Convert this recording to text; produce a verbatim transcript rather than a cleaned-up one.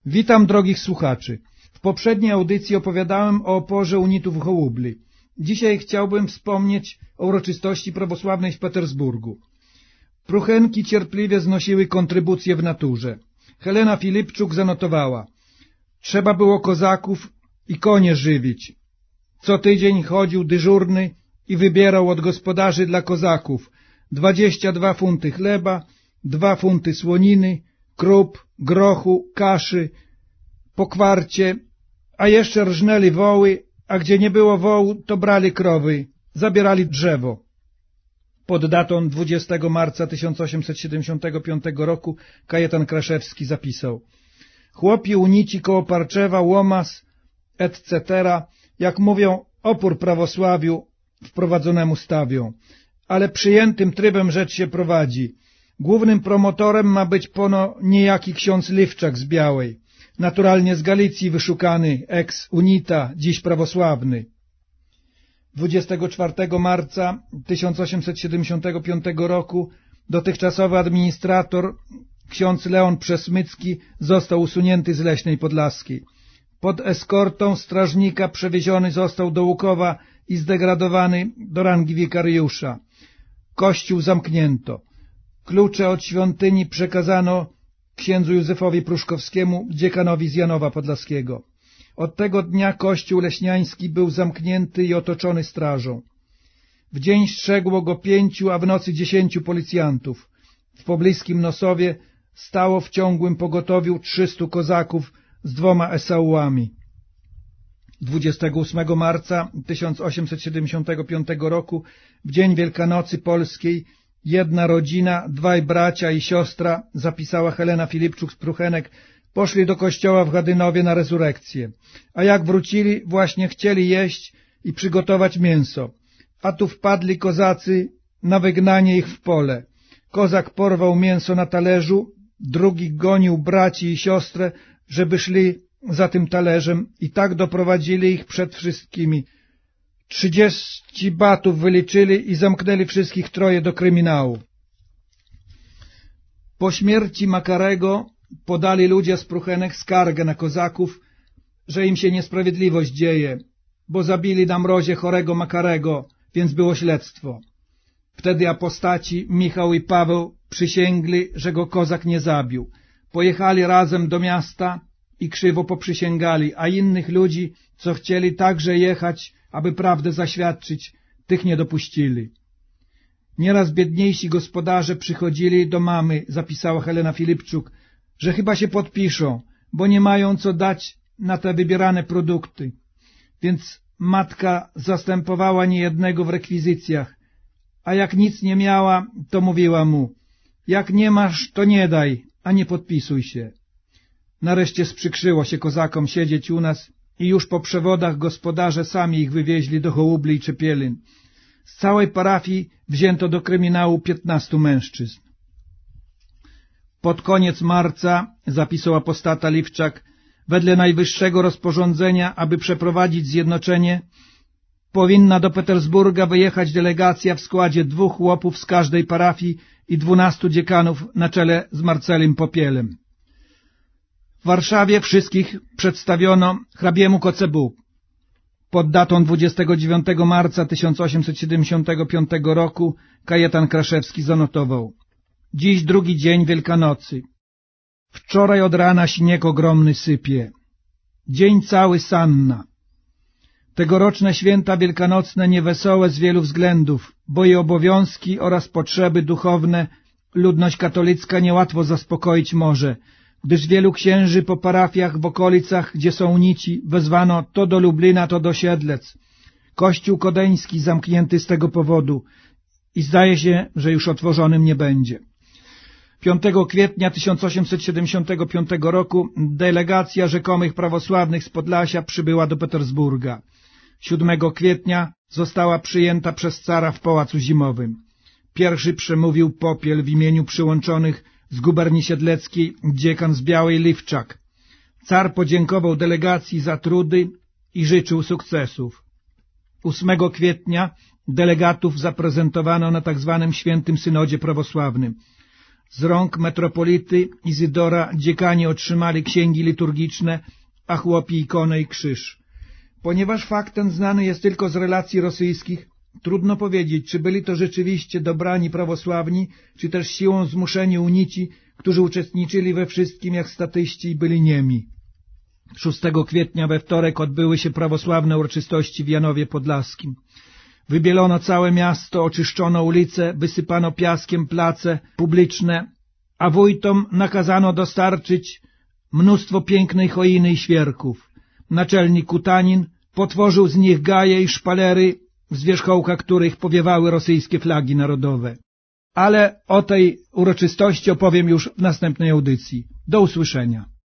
Witam drogich słuchaczy. W poprzedniej audycji opowiadałem o oporze unitów w Hołubli. Dzisiaj chciałbym wspomnieć o uroczystości prawosławnej w Petersburgu. Pruchenki cierpliwie znosiły kontrybucje w naturze. Helena Filipczuk zanotowała: trzeba było kozaków i konie żywić. Co tydzień chodził dyżurny i wybierał od gospodarzy dla kozaków dwadzieścia dwa funty chleba, dwa funty słoniny, krup, grochu, kaszy, po kwarcie, a jeszcze rżnęli woły, a gdzie nie było wołu, to brali krowy, zabierali drzewo. Pod datą dwudziestego marca tysiąc osiemset siedemdziesiątego piątego roku Kajetan Kraszewski zapisał: chłopi unici koło Parczewa, Łomas, et cetera, jak mówią, opór prawosławiu wprowadzonemu stawią, ale przyjętym trybem rzecz się prowadzi. Głównym promotorem ma być pono niejaki ksiądz Liwczak z Białej, naturalnie z Galicji wyszukany, ex-unita, dziś prawosławny. dwudziestego czwartego marca tysiąc osiemset siedemdziesiątego piątego roku dotychczasowy administrator, ksiądz Leon Przesmycki, został usunięty z Leśnej Podlaskiej. Pod eskortą strażnika przewieziony został do Łukowa i zdegradowany do rangi wikariusza. Kościół zamknięto. Klucze od świątyni przekazano księdzu Józefowi Pruszkowskiemu, dziekanowi z Janowa Podlaskiego. Od tego dnia kościół leśniański był zamknięty i otoczony strażą. W dzień strzegło go pięciu, a w nocy dziesięciu policjantów. W pobliskim Nosowie stało w ciągłym pogotowiu trzystu kozaków z dwoma esaułami. dwudziestego ósmego marca tysiąc osiemset siedemdziesiątego piątego roku, w dzień Wielkanocy Polskiej, jedna rodzina, dwaj bracia i siostra, zapisała Helena Filipczuk z Pruchenek, poszli do kościoła w Gadynowie na rezurekcję, a jak wrócili, właśnie chcieli jeść i przygotować mięso, a tu wpadli kozacy na wygnanie ich w pole. Kozak porwał mięso na talerzu, drugi gonił braci i siostrę, żeby szli za tym talerzem, i tak doprowadzili ich przed wszystkimi. Trzydzieści batów wyliczyli i zamknęli wszystkich troje do kryminału. Po śmierci Makarego podali ludzie z Pruchenek skargę na kozaków, że im się niesprawiedliwość dzieje, bo zabili na mrozie chorego Makarego, więc było śledztwo. Wtedy apostaci Michał i Paweł przysięgli, że go kozak nie zabił. Pojechali razem do miasta i krzywo poprzysięgali, a innych ludzi, co chcieli także jechać, aby prawdę zaświadczyć, tych nie dopuścili. Nieraz biedniejsi gospodarze przychodzili do mamy, zapisała Helena Filipczuk, że chyba się podpiszą, bo nie mają co dać na te wybierane produkty. Więc matka zastępowała niejednego w rekwizycjach, a jak nic nie miała, to mówiła mu: jak nie masz, to nie daj, a nie podpisuj się. Nareszcie sprzykrzyło się kozakom siedzieć u nas i już po przewodach gospodarze sami ich wywieźli do Hołubli i Czepielin. Z całej parafii wzięto do kryminału piętnastu mężczyzn. Pod koniec marca, zapisał apostata Liwczak, wedle najwyższego rozporządzenia, aby przeprowadzić zjednoczenie, powinna do Petersburga wyjechać delegacja w składzie dwóch chłopów z każdej parafii i dwunastu dziekanów na czele z Marcelim Popielem. W Warszawie wszystkich przedstawiono hrabiemu Kocebu. Pod datą dwudziestego dziewiątego marca tysiąc osiemset siedemdziesiątego piątego roku Kajetan Kraszewski zanotował: dziś drugi dzień Wielkanocy. Wczoraj od rana śnieg ogromny sypie. Dzień cały sanna. Tegoroczne święta wielkanocne niewesołe z wielu względów, bo i obowiązki oraz potrzeby duchowne ludność katolicka niełatwo zaspokoić może, gdyż wielu księży po parafiach w okolicach, gdzie są unici, wezwano to do Lublina, to do Siedlec. Kościół kodeński zamknięty z tego powodu i zdaje się, że już otworzonym nie będzie. piątego kwietnia tysiąc osiemset siedemdziesiątego piątego roku delegacja rzekomych prawosławnych z Podlasia przybyła do Petersburga. siódmego kwietnia została przyjęta przez cara w Pałacu Zimowym. Pierwszy przemówił Popiel w imieniu przyłączonych z guberni siedleckiej, dziekan z Białej Liwczak. Car podziękował delegacji za trudy i życzył sukcesów. ósmego kwietnia delegatów zaprezentowano na tak zwanym Świętym Synodzie Prawosławnym. Z rąk metropolity Izydora dziekani otrzymali księgi liturgiczne, a chłopi ikonę i krzyż. Ponieważ fakt ten znany jest tylko z relacji rosyjskich, trudno powiedzieć, czy byli to rzeczywiście dobrani prawosławni, czy też siłą zmuszeni unici, którzy uczestniczyli we wszystkim jak statyści i byli niemi. szóstego kwietnia we wtorek odbyły się prawosławne uroczystości w Janowie Podlaskim. Wybielono całe miasto, oczyszczono ulice, wysypano piaskiem place publiczne, a wójtom nakazano dostarczyć mnóstwo pięknej choiny i świerków. Naczelnik Kutanin potworzył z nich gaje i szpalery, z wierzchołka których powiewały rosyjskie flagi narodowe. Ale o tej uroczystości opowiem już w następnej audycji. Do usłyszenia.